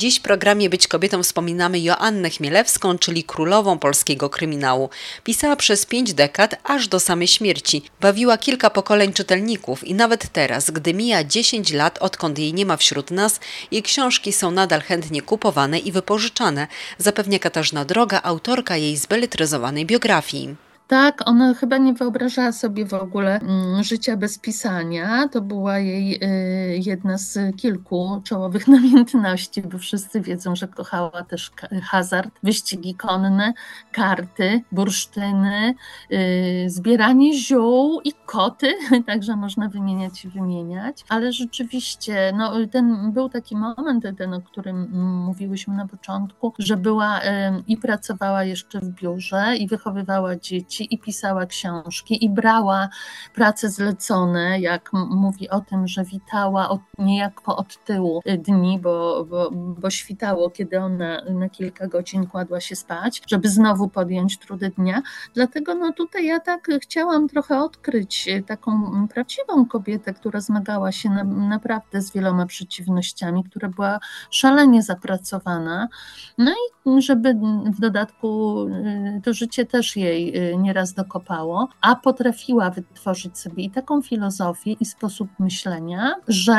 Dziś w programie Być kobietą wspominamy Joannę Chmielewską, czyli królową polskiego kryminału. Pisała przez 5 dekad, aż do samej śmierci. Bawiła kilka pokoleń czytelników i nawet teraz, gdy mija 10 lat, odkąd jej nie ma wśród nas, jej książki są nadal chętnie kupowane i wypożyczane, zapewnia Katarzyna Droga, autorka jej zbeletryzowanej biografii. Tak, ona chyba nie wyobrażała sobie w ogóle życia bez pisania. To była jej jedna z kilku czołowych namiętności, bo wszyscy wiedzą, że kochała też hazard, wyścigi konne, karty, bursztyny, zbieranie ziół i koty, także można wymieniać i wymieniać. Ale rzeczywiście, był taki moment, o którym mówiłyśmy na początku, że była i pracowała jeszcze w biurze i wychowywała dzieci, i pisała książki, i brała prace zlecone, jak mówi o tym, że witała niejako od tyłu dni, bo świtało, kiedy ona na kilka godzin kładła się spać, żeby znowu podjąć trudy dnia. Dlatego tutaj ja tak chciałam trochę odkryć taką prawdziwą kobietę, która zmagała się naprawdę z wieloma przeciwnościami, która była szalenie zapracowana. I żeby w dodatku to życie też jej nieraz dokopało, a potrafiła wytworzyć sobie i taką filozofię, i sposób myślenia,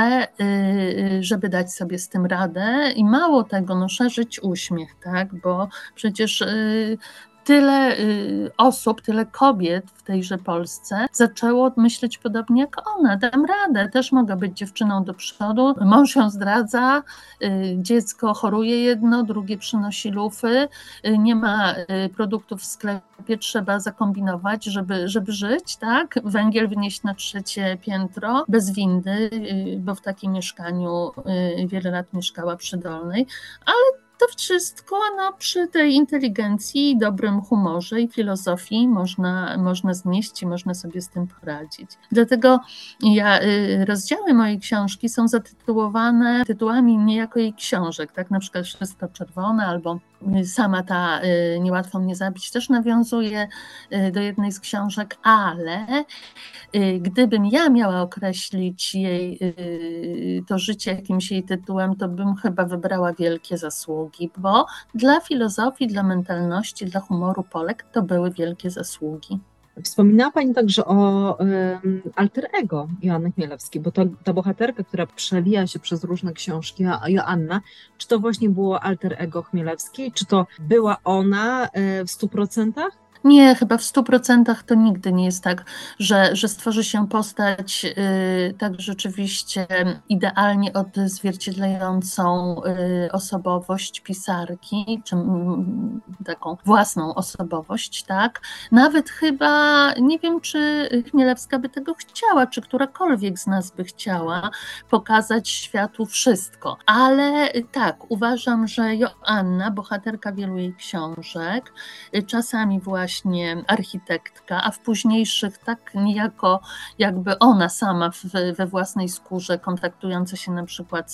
żeby dać sobie z tym radę i mało tego, szerzyć uśmiech, tak, bo przecież tyle osób, tyle kobiet w tejże Polsce zaczęło myśleć podobnie jak ona. Dam radę, też mogę być dziewczyną do przodu. Mąż ją zdradza, dziecko choruje jedno, drugie przynosi lufy, nie ma produktów w sklepie, trzeba zakombinować, żeby żyć, tak? Węgiel wynieść na 3. piętro, bez windy, bo w takim mieszkaniu wiele lat mieszkała przy Dolnej, ale to wszystko przy tej inteligencji i dobrym humorze i filozofii można znieść i można sobie z tym poradzić. Dlatego rozdziały mojej książki są zatytułowane tytułami niejako jej książek, tak, na przykład Wszystko czerwone albo sama ta Niełatwo mnie zabić też nawiązuje do jednej z książek, ale gdybym ja miała określić jej to życie jakimś jej tytułem, to bym chyba wybrała Wielkie zasługi, bo dla filozofii, dla mentalności, dla humoru Polek to były wielkie zasługi. Wspominała Pani także o alter ego Joanny Chmielewskiej, bo ta bohaterka, która przewija się przez różne książki, Joanna, czy to właśnie było alter ego Chmielewskiej, czy to była ona w 100%? Nie, chyba w 100% to nigdy nie jest tak, że stworzy się postać tak rzeczywiście idealnie odzwierciedlającą osobowość pisarki, czy taką własną osobowość, tak? Nawet chyba, nie wiem, czy Chmielewska by tego chciała, czy którakolwiek z nas by chciała pokazać światu wszystko. Ale tak, uważam, że Joanna, bohaterka wielu jej książek, czasami właśnie architektka, a w późniejszych tak niejako jakby ona sama we własnej skórze, kontaktująca się na przykład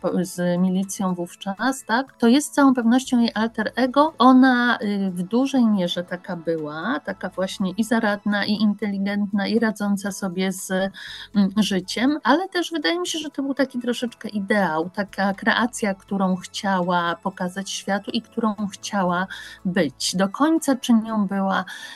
z milicją wówczas, tak, to jest z całą pewnością jej alter ego. Ona w dużej mierze taka była, taka właśnie i zaradna, i inteligentna, i radząca sobie z życiem, ale też wydaje mi się, że to był taki troszeczkę ideał, taka kreacja, którą chciała pokazać światu i którą chciała być. Do końca czy nią była,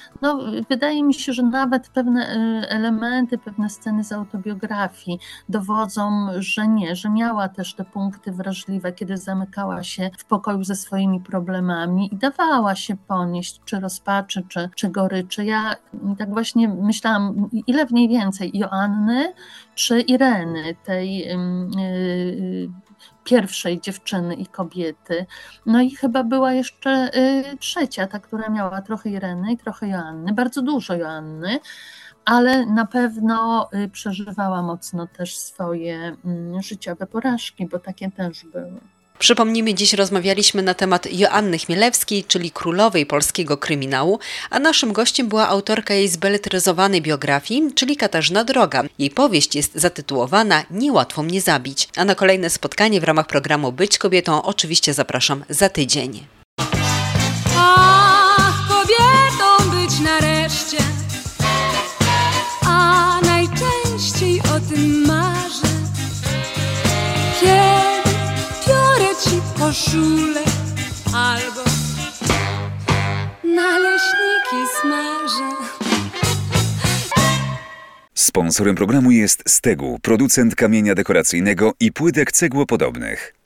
wydaje mi się, że nawet pewne elementy, pewne sceny z autobiografii dowodzą, że nie, że miała też te punkty wrażliwe, kiedy zamykała się w pokoju ze swoimi problemami i dawała się ponieść, czy rozpaczy, czy goryczy. Ja tak właśnie myślałam, ile w niej więcej, Joanny czy Ireny, tej pierwszej dziewczyny i kobiety. I chyba była jeszcze trzecia, ta, która miała trochę Ireny i trochę Joanny, bardzo dużo Joanny, ale na pewno przeżywała mocno też swoje życiowe porażki, bo takie też były. Przypomnijmy, dziś rozmawialiśmy na temat Joanny Chmielewskiej, czyli królowej polskiego kryminału, a naszym gościem była autorka jej zbeletryzowanej biografii, czyli Katarzyna Droga. Jej powieść jest zatytułowana Niełatwo mnie zabić. A na kolejne spotkanie w ramach programu Być kobietą oczywiście zapraszam za tydzień. Ach, kobietą być nareszcie, a najczęściej o tym marzę. Kiedy piorę ci koszulę albo naleśniki smażę. Sponsorem programu jest Stegu, producent kamienia dekoracyjnego i płytek cegłopodobnych.